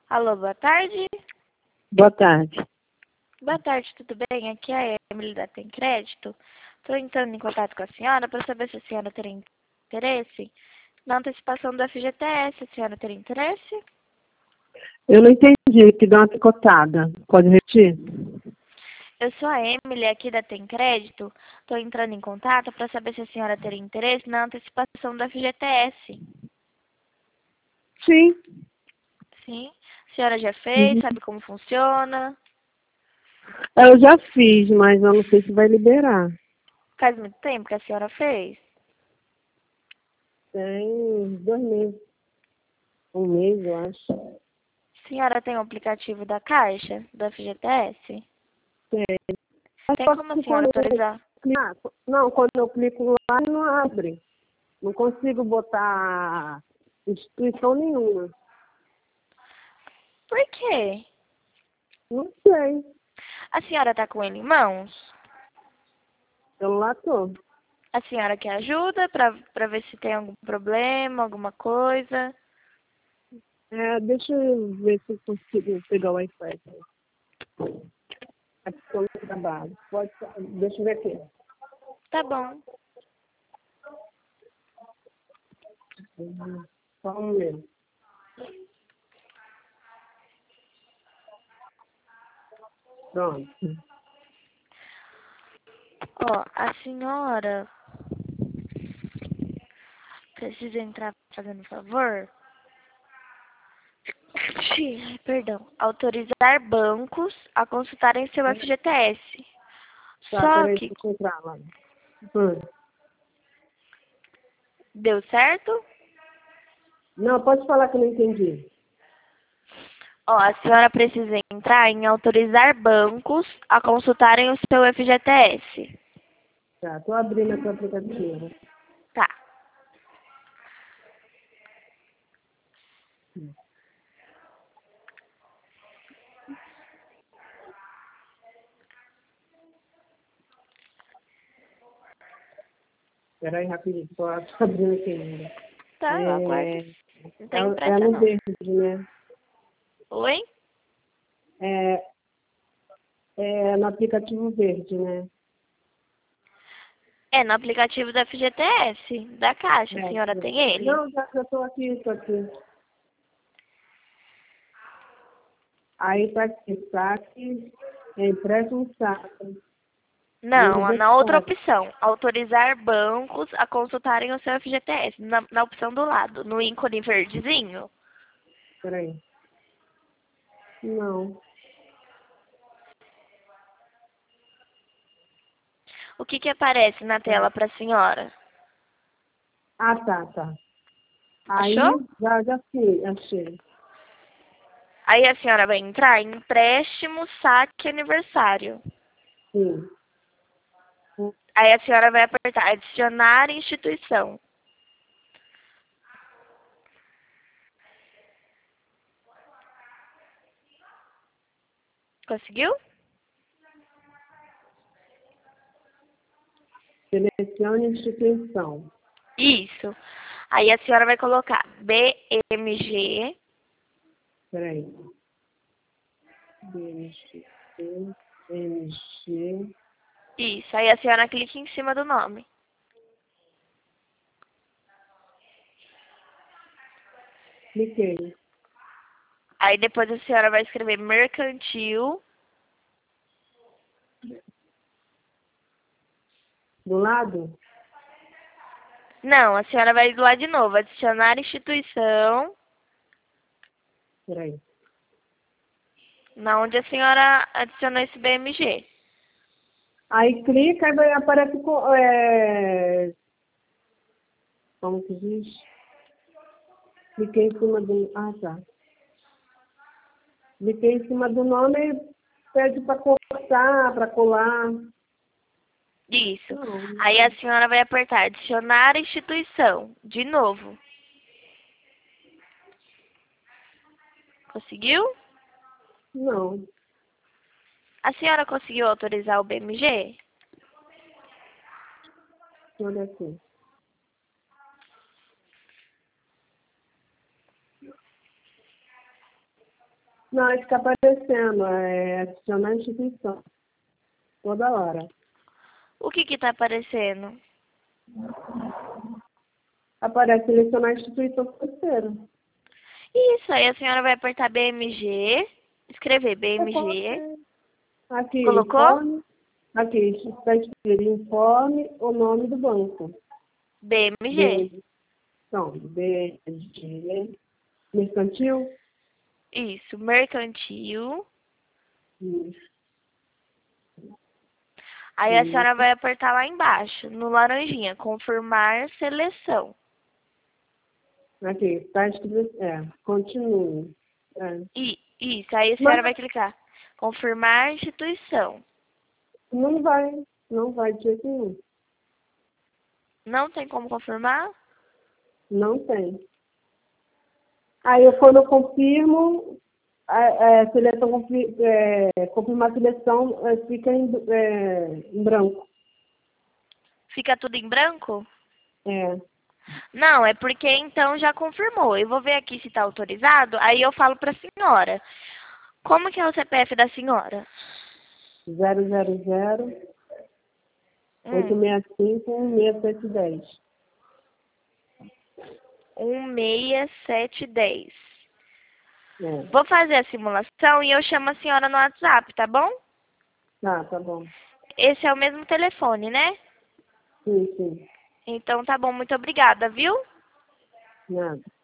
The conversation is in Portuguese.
Alô, boa tarde. Boa tarde. Boa tarde, tudo bem? Aqui é a Emily da Tem Crédito. Estou entrando em contato com a senhora para saber se a senhora teria interesse na antecipação do FGTS. A senhora teria interesse? Eu não entendi, que dá uma picotada. Pode repetir? Eu sou a Emily aqui da Tem Crédito. Estou entrando em contato para saber se a senhora teria interesse na antecipação do FGTS. Sim. Sim? A senhora já fez? Uhum. Sabe como funciona? Eu já fiz, mas eu não sei se vai liberar. Faz muito tempo que a senhora fez? Tem 2 meses. 1 mês, eu acho. A senhora tem o aplicativo da Caixa, do FGTS? Tem. Tem Só como a que senhora autorizar? não, quando eu clico lá, não abre. Não consigo botar instituição nenhuma. Por quê? Não sei. A senhora tá com ele em mãos? Eu lá tô. A senhora quer ajuda pra ver se tem algum problema, alguma coisa? Deixa eu ver se eu consigo pegar o iPad. Aqui estou no trabalho. Deixa eu ver aqui. Tá bom. Só um minuto. Pronto. Ó, a senhora precisa entrar fazendo favor? Ai, perdão. Autorizar bancos a consultarem seu FGTS. Tá, Só peraí, que deixa eu entrar lá. Hum. deu certo? Não, pode falar que eu não entendi. Ó, a senhora precisa entrar em autorizar bancos a consultarem o seu FGTS. Tá, tô abrindo aqui o aplicativo. Tá. Peraí, rapidinho, tô abrindo aqui ainda. Tá, eu aguardo. É, Não tem é pressa, no não. verde, né? Oi? É, é no aplicativo verde, né? É no aplicativo do FGTS, da Caixa. A É, senhora tem ele? não, já tô aqui, tô aqui. Aí tá aqui, saque, empréstimo saque, juros Não, na outra declarados. opção. Autorizar bancos a consultarem o seu FGTS. Na opção do lado, no ícone verdezinho. Peraí. Não. O que que aparece na tela para a senhora? Ah, tá. Achou? Aí, já fui, achei. Aí a senhora vai entrar em empréstimo, saque aniversário. Sim. Aí a senhora vai apertar adicionar instituição. Conseguiu? Selecione instituição. Isso. Aí a senhora vai colocar BMG. Peraí. BMG, BMG. Isso. Aí a senhora clica em cima do nome. Cliquei. Aí depois a senhora vai escrever mercantil. Do lado? Não, a senhora vai lá de novo. Adicionar instituição. Peraí. Na onde a senhora adicionou esse BMG. Aí clica e vai aparece como que diz? Cliquei em cima do. Ah, tá. Cliquei em cima do nome e pede para cortar, para colar. Isso. Não, Aí a senhora vai apertar adicionar instituição. De novo. Conseguiu? não. A senhora conseguiu autorizar o BMG? Olha aqui. Não, é fica aparecendo, é adicionar instituição, toda hora. O que que tá aparecendo? Aparece selecionar instituição financeira. Isso, aí a senhora vai apertar BMG, escrever Eu BMG. coloquei. Aqui, Colocou? informe. Aqui, está escrito informe o nome do banco. BMG. B, então, BG, mercantil. Isso, mercantil. Isso, Aí a senhora isso. vai apertar lá embaixo, no laranjinha, confirmar seleção. Aqui, está escrito, continue. É. Isso, aí a Mas senhora vai clicar, confirmar instituição. não vai de jeito nenhum. Não tem como confirmar? Não tem. Aí, quando eu confirmo, a seleção, confirmar a seleção, fica em branco. Fica tudo em branco? É, Não, é porque então já confirmou. Eu vou ver aqui se está autorizado, aí eu falo para a senhora. Como que é o CPF da senhora? 000 Hum, 865 6710. 16710. É. Vou fazer a simulação e eu chamo a senhora no WhatsApp, tá bom? Tá bom. Esse é o mesmo telefone, né? Sim, sim. Então tá bom, muito obrigada, viu? Nada.